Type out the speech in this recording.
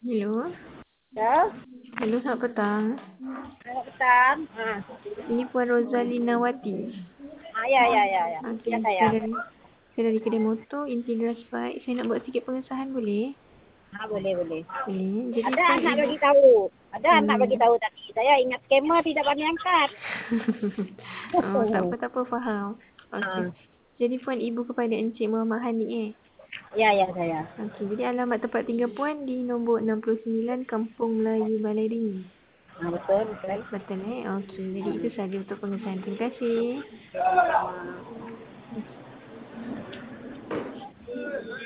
Hello. Ya, Hello, selamat petang. selamat petang. Ini Puan Rozalina Wati. Ya. Ya Okey, saya. saya dari kedai motor Integral Spike. Saya nak buat sikit pengesahan boleh? Boleh. Boleh. Jadi Ada Puan anak ibu. bagi tahu. Ada anak bagi Hmm. tahu tadi. Saya ingat skema tidak pandai angkat. Oh, tak apa, faham. Okey. Ah, Jadi Puan ibu kepada Encik Muhammad Hanik ya saya. Okey, jadi alamat tempat tinggal Puan di nombor 69 Kampung Melayu Balai Ringi. Betul. Betul Okey, jadi itu saja untuk pengesahan. Terima kasih.